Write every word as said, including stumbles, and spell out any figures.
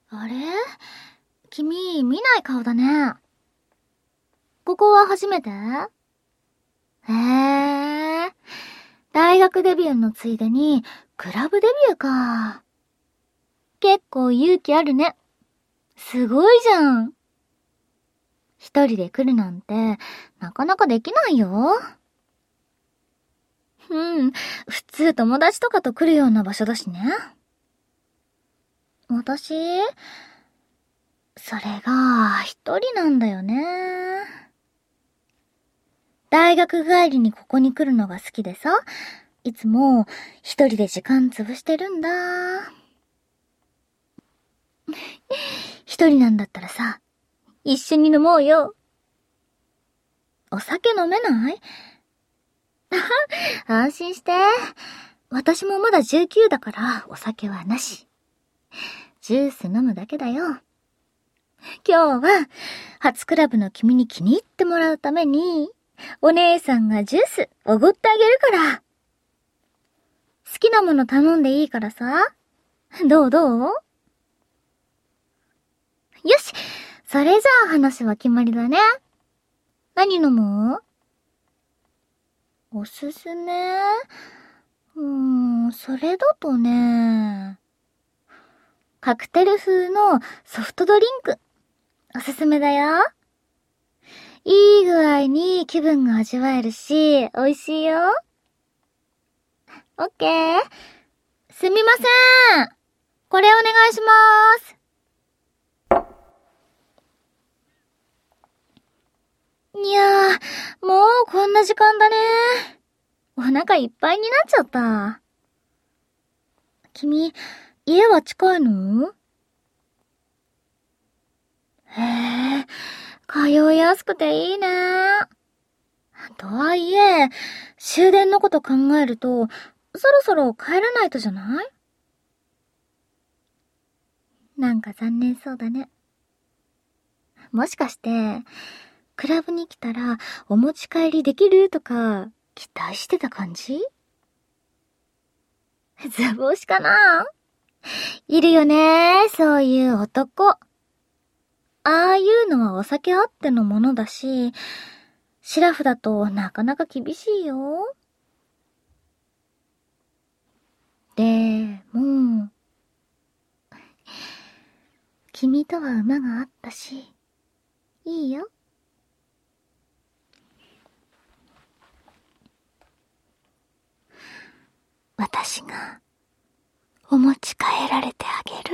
あれ？君、見ない顔だね。ここは初めて？へえ。大学デビューのついでに、クラブデビューか。結構勇気あるね。すごいじゃん。一人で来るなんて、なかなかできないよ。うん、普通友達とかと来るような場所だしね。私、それが一人なんだよね。大学帰りにここに来るのが好きでさ、いつも一人で時間潰してるんだ。一人なんだったらさ、一緒に飲もうよ。お酒飲めない？安心して。私もまだじゅうきゅうだからお酒はなし。ジュース飲むだけだよ。今日は初クラブの君に気に入ってもらうために、お姉さんがジュースおごってあげるから。好きなもの頼んでいいからさ。どうどう？よし、それじゃあ話は決まりだね。何飲む？おすすめ？うーん、それだとね。カクテル風のソフトドリンク。おすすめだよ。いい具合に気分が味わえるし、美味しいよ。オッケー。すみません。これお願いします。いやー、もうこんな時間だね。お腹いっぱいになっちゃった。君、家は近いの？へえ、通いやすくていいね。とはいえ、終電のこと考えると、そろそろ帰らないとじゃない？なんか残念そうだね。もしかして、クラブに来たらお持ち帰りできるとか期待してた感じ？図星かな？いるよね、そういう男。ああいうのはお酒あってのものだし、シラフだとなかなか厳しいよ。でも、君とは馬があったし、いいよ。私がお持ち帰られてあげる。